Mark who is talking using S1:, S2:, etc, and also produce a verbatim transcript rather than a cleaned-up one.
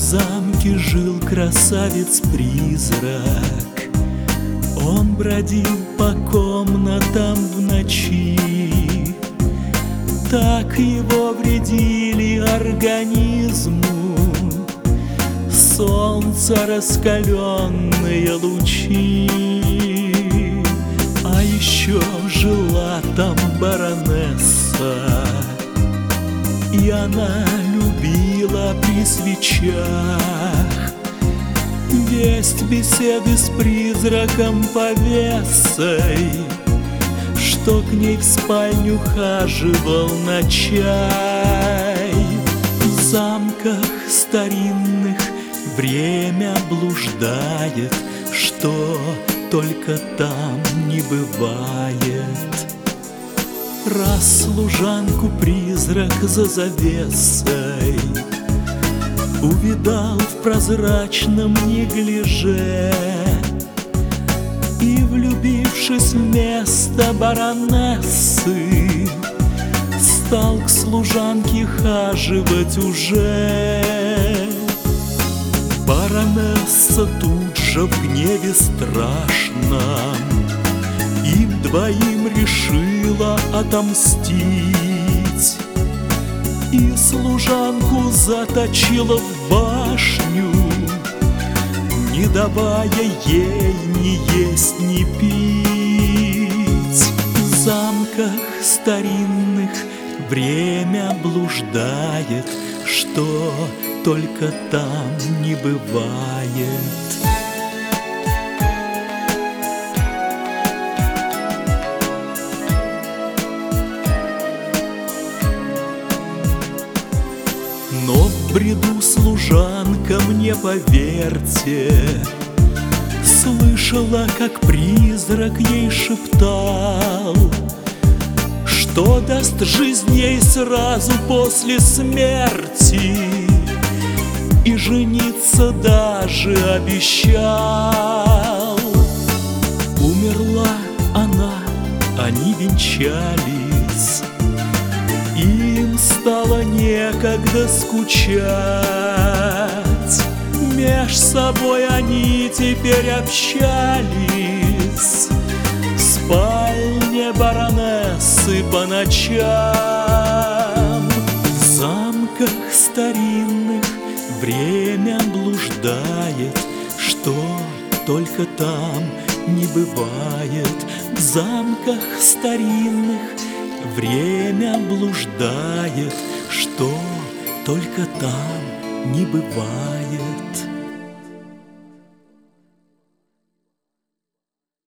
S1: замке жил красавец-призрак. Он бродил по комнатам в ночи, так его вредили организму солнца раскаленные лучи. А еще жила там баронесса, и она любила при свечах весть беседы с призраком повесой, что к ней в спальню хаживал на чай. В замках старинных время блуждает, что только там не бывает. Раз служанку призрак за завесой увидал в прозрачном неглиже, и, влюбившись вместо баронессы, стал к служанке хаживать уже. Баронесса тут же в гневе страшном им двоим решила отомстить, и служанку заточила в башню, не давая ей ни есть, ни пить. В замках старинных время блуждает, что только там не бывает. Но в бреду служанка, мне поверьте, слышала, как призрак ей шептал, что даст жизнь ей сразу после смерти, и жениться даже обещал. Умерла она, они венчались, им стало некогда скучать. Меж собой они теперь общались в спальне баронессы по ночам. В замках старинных время блуждает, что только там не бывает. В замках старинных время блуждает, что только там не бывает.